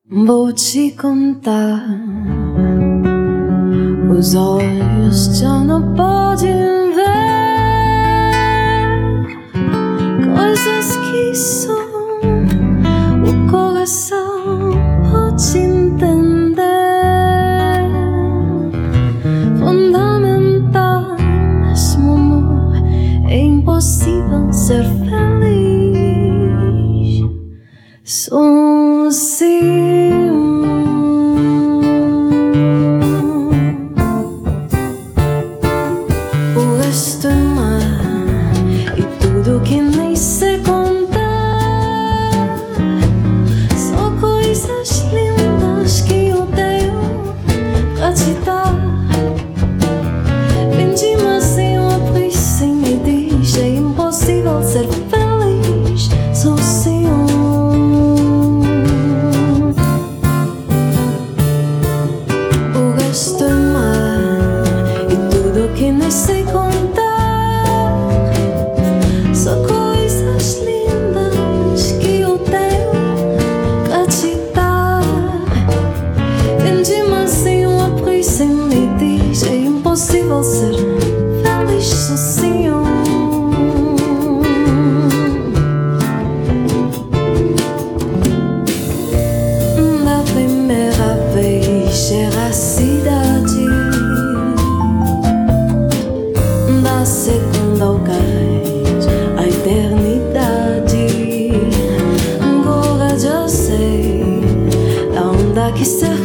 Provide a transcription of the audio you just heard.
Vou te contar, os olhos já não podem ver coisas que só o coração pode entender. Fundamental nesse amor, é impossível ser feliz sozinho. O resto é mar e tudo que nem sei contar, só coisas lindas que eu tenho pra te dar. Vendi, mas eu abri sem me diz, é impossível ser feliz sozinho. O resto é mar e tudo que nem sei contar, só coisas lindas que eu tenho pra te dar. Vendi, mas eu abri sem me diz, é impossível ser feliz sozinho. Da primeira vez era a cidade, da segunda o cais, a eternidade. Agora já sei da onda que se